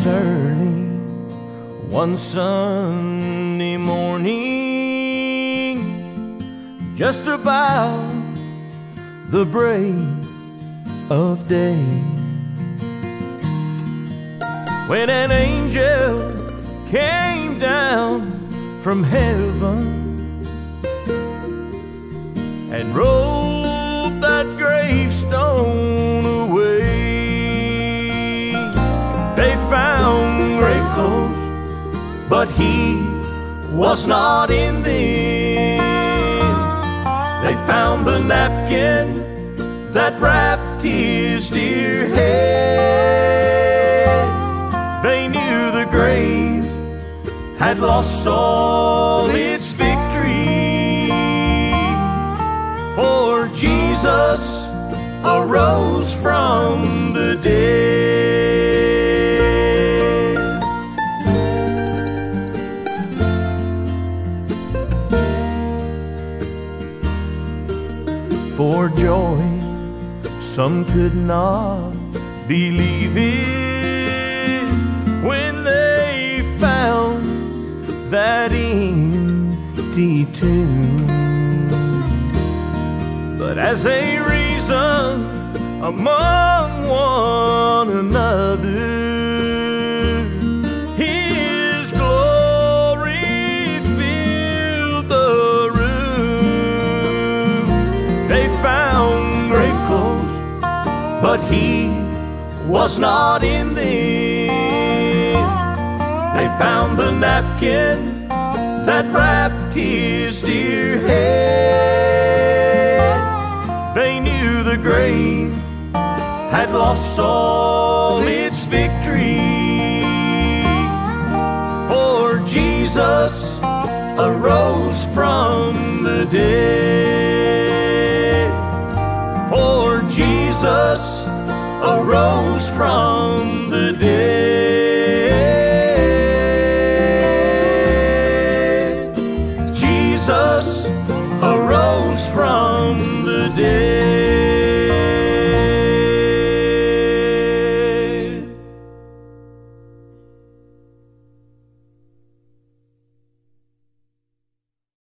was early one Sunday morning, just about the break of day, when an angel came down from heaven and rolled that gravestone away. They found great clothes, but he was not in them. They found the napkin that wrapped his dear head. They knew the grave had lost all its victory, for Jesus arose from the dead. For joy, some could not believe it when they found that empty tomb. But as they reasoned among one another, his glory filled the room. They found great clothes, but he was not in them. They found the napkin that wrapped his dear head. They knew the grave had lost all its victory, for Jesus arose from the dead. For Jesus arose from the dead.